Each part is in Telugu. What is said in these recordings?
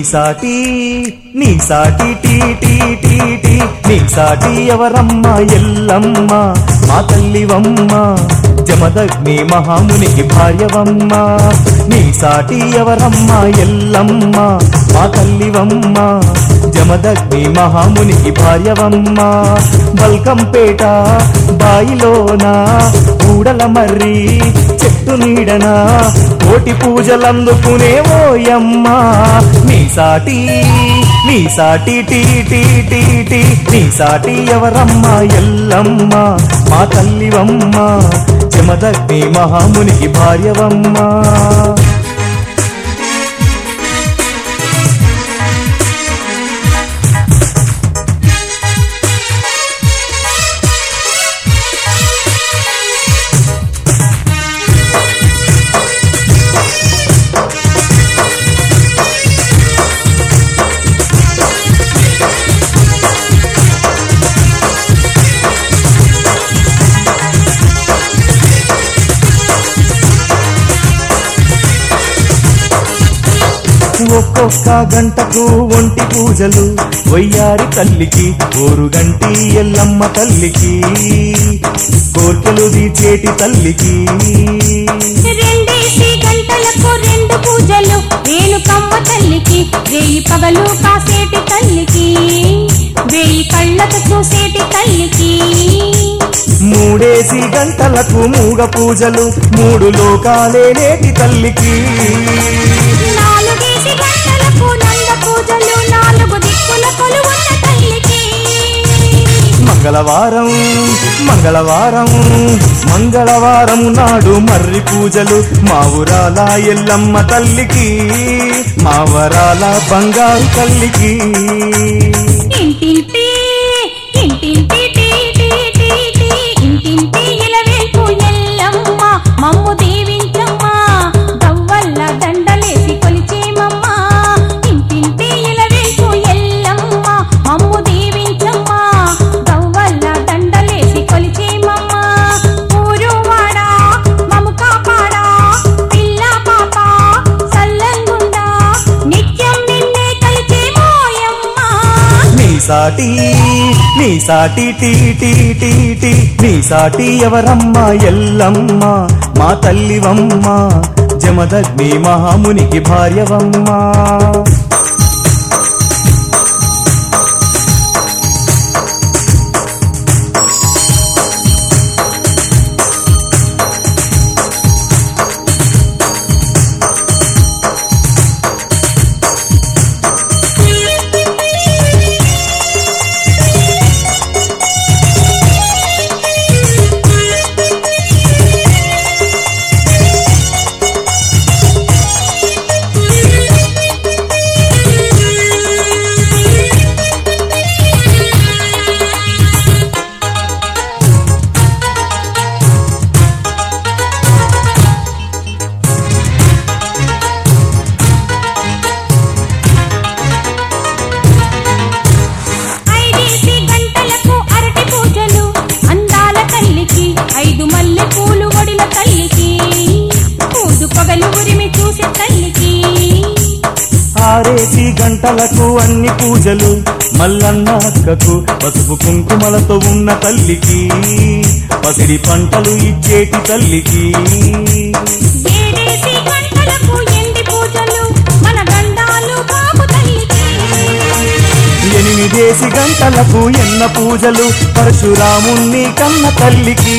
సాటి నీ సాటి టీ టీ టీ టీ నీ సాటి ఎవరమ్మ ఎల్లమ్మ మా తల్లివమ్మ జమదగ్ని మహామునికి భార్యవమ్మ నీ సాటి ఎవరమ్మ ఎల్లమ్మ మా తల్లివమ్మ జమదగ్ని మహామునికి భార్యవమ్మ బల్కంపేట బాయిలోన కూడల మర్రి చెట్టు నీడన కోటి పూజలందుకునే ఓయమ్మ నీ సాటి టీ టీ టీ టీ నీ సాటి ఎవరమ్మ ఎల్లమ్మ మా తల్లివమ్మ జమదగ్ని మహామునికి భార్యవమ్మ ఒక్కొక్క గంటకు ఒంటి పూజలు వయ్యారి తల్లికి ఓరుగంటి ఎల్లమ్మ తల్లికి కోర్కెలు తీచేటి తల్లికి రెండేసి గంటలకు రెండు పూజలు రేణుకమ్మ తల్లికి వేయి పగలు కాసేటి తల్లికి వేయి కళ్ళకు చూసేటి తల్లికి మూడేసి గంటలకు మూగ పూజలు మూడు లోకాలేటి తల్లికి నాలుగేసి గంటలకు నంద పూజలు నాలుగు దిక్కుల కొలువున్న తల్లికి మంగళవారం నాడు మర్రి పూజలు మా ఊరాల ఎల్లమ్మ తల్లికి మా వరాల బంగారు తల్లికి ఇంటింటి ఇలవేల్పు ఎల్లమ్మ మమ్ము దీవించమ్మ గవ్వల్ల దండలేసి కొలిచేమమ్మ ఇంటింటి ఇలవేల్పు ఎల్లమ్మ మమ్ము దీవించమ్మ గవ్వల్ల దండలేసి కొలిచేమమ్మ ఊరు వాడ మమ్ము కాపాడా పిల్ల పాప సల్లంగుండా నిత్యం నిన్నే కలిచేమోయమ్మ నీ సాటి టీ టీ టీ టీ నీ సాటి ఎవరమ్మ ఎల్లమ్మ మా తల్లివమ్మ జమదగ్ని మహామునికి భార్యవమ్మ ఆరేసి గంటలకు అన్ని పూజలు మల్లన్న అక్కకు పసుపు కుంకుమలతో ఉన్న తల్లికి పసిడి పంటలు ఇచ్చేటి తల్లికి ఏడేసి గంటలకు ఎండి పూజలు మన గండాలు బాబు తల్లికి ఎనిమిదేసి గంటలకు ఎన్న పూజలు పరశురాముణ్ణి కన్న తల్లికి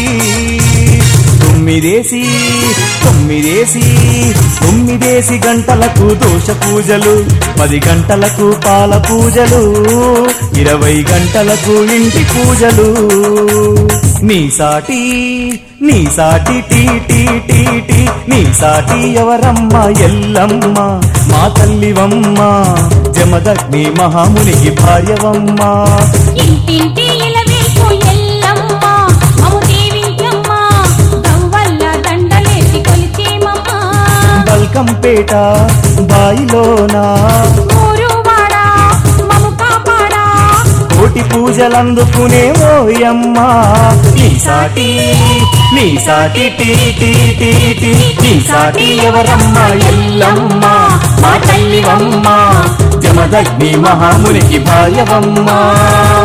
తొమ్మిదేసి గంటలకు దోష పూజలు 10 గంటలకు పాల పూజలు 20 గంటలకు ఇంటి పూజలు నీ సాటి టీ టీ టీ టీ నీ సాటి ఎవరమ్మ ఎల్లమ్మ మా తల్లివమ్మ జమదగ్ని మహామునికి భార్యవమ్మ ఇంటింటి ఇలవేల్పు ఎల్లమ్మ మమ్ము దీవించమ్మ గవ్వల్ల దండలేసి కొలిచేమమ్మ బల్కంపేట బాయిలోన ఊరు వాడ మమ్ము కాపాడా కోటి పూజలందుకునే ఓయమ్మ నీ సాటి టీ టీ టీ టీ నీ సాటి ఎవరమ్మ ఎల్లమ్మ మా తల్లివమ్మ జమదగ్ని మహామునికి భార్యవమ్మ